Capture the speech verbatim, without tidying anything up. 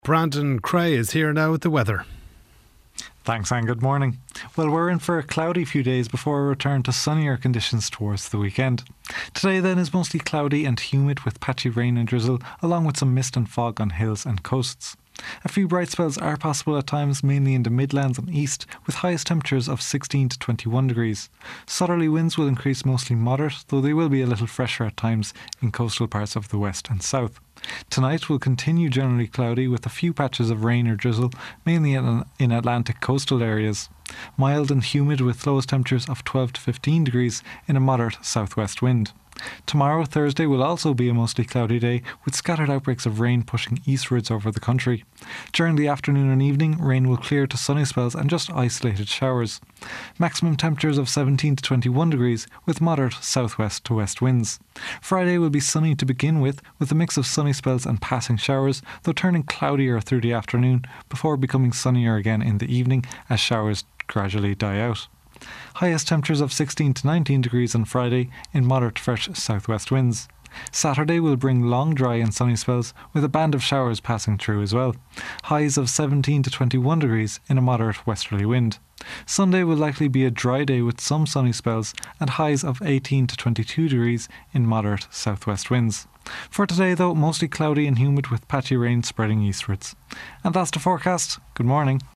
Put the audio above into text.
Brandon Cray is here now with the weather. Thanks, and good morning. Well, we're in for a cloudy few days before we return to sunnier conditions towards the weekend. Today then is mostly cloudy and humid with patchy rain and drizzle, along with some mist and fog on hills and coasts. A few bright spells are possible at times, mainly in the Midlands and East, with highest temperatures of sixteen to twenty-one degrees. Southerly winds will increase mostly moderate, though they will be a little fresher at times in coastal parts of the west and south. Tonight will continue generally cloudy with a few patches of rain or drizzle, mainly in, in Atlantic coastal areas. Mild and humid with lowest temperatures of twelve to fifteen degrees in a moderate southwest wind. Tomorrow, Thursday, will also be a mostly cloudy day with scattered outbreaks of rain pushing eastwards over the country. During the afternoon and evening, rain will clear to sunny spells and just isolated showers. Maximum temperatures of seventeen to twenty-one degrees with moderate southwest to west winds. Friday will be sunny to begin with, with a mix of sunny spells and passing showers, though turning cloudier through the afternoon before becoming sunnier again in the evening as showers gradually die out. Highest temperatures of sixteen to nineteen degrees on Friday in moderate fresh southwest winds. Saturday will bring long dry and sunny spells with a band of showers passing through as well. Highs of seventeen to twenty-one degrees in a moderate westerly wind. Sunday will likely be a dry day with some sunny spells and highs of eighteen to twenty-two degrees in moderate southwest winds. For today though, mostly cloudy and humid with patchy rain spreading eastwards. And that's the forecast. Good morning.